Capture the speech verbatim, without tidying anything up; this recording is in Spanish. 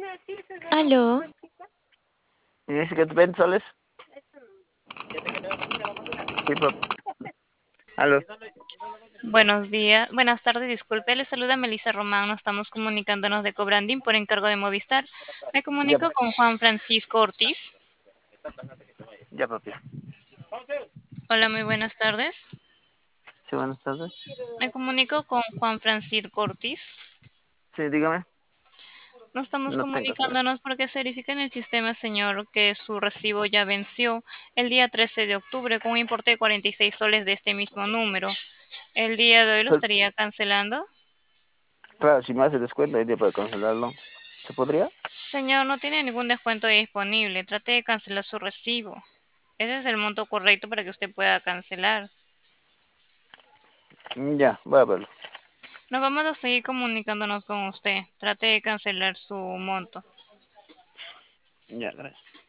Aló, Y dice que veinte soles. Sí, papi. Aló. Buenos días, buenas tardes, disculpe, le saluda Melissa Román, nos estamos comunicándonos de Cobrandín por encargo de Movistar. Me Ya, comunico con Juan Francisco Ortiz. ya, papi. Hola, muy buenas tardes. Sí, buenas tardes. Me comunico con Juan Francisco Ortiz. Sí, dígame. Nos estamos No tengo suerte. comunicándonos porque se verifica en el sistema, señor, que su recibo ya venció el día trece de octubre con un importe de cuarenta y seis soles de este mismo número. El día de hoy lo Pero, estaría cancelando. claro, si me hace descuento, hay día para cancelarlo. ¿Se podría? Señor, no tiene ningún descuento disponible. Trate de cancelar su recibo. Ese es el monto correcto para que usted pueda cancelar. Mm, Ya, voy a verlo. Nos vamos a seguir comunicándonos con usted. Trate de cancelar su monto. Ya, gracias.